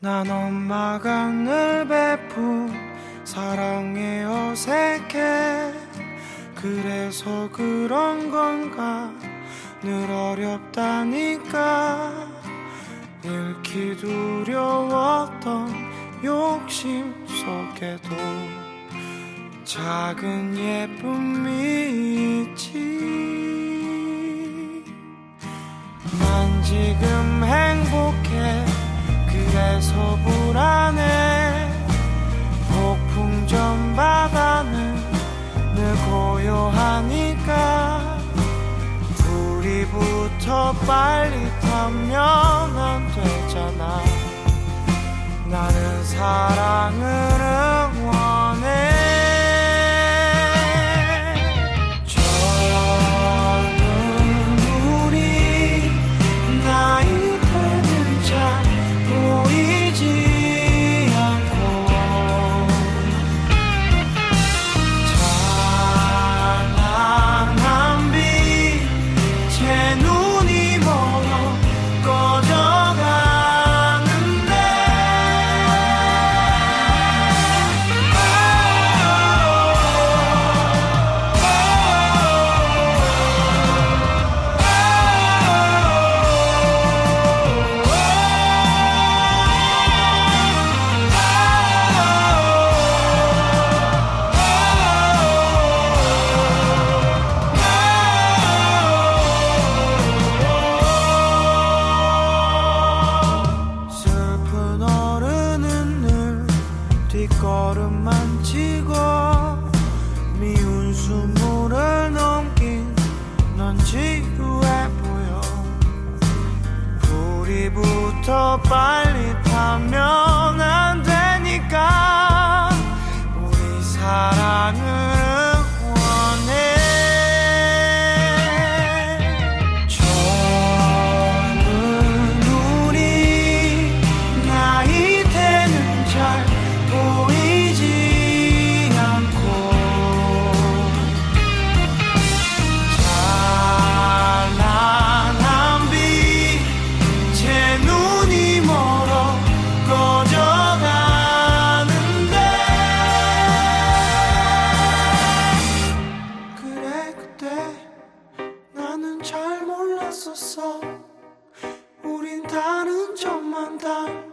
난 엄마가 늘 베푼 사랑에 어색해. 그래서 그런 건가 늘 어렵다니까. 잃기 두려웠던 욕심 속에도 작은 예쁨이 있지. 난 지금 행복해. 그래서 불안해. 폭풍전 바다는 늘 고요하니까 둘이 붙어 빨리 타면 안 되잖아. 나는 사랑을 응원해. 젊은 우리 나이 때는 잘 보이지 않고 찬란한 빛에 눈이 멀어 꺼져가는데 슬픈 어른은 늘 뒷걸음만 치고 미운 숨물을 넘긴 넌 지루해 보여. 불이 붙어 빨리 타면 안 되니까 우리 사랑을 응원해. 젊은 우리 나이 때는 잘 보이지 않고 찬란한 빛에 눈이 멀어 꺼져가는데 그래 그때 나는 잘 몰랐었어. 우린 다른 점만 닮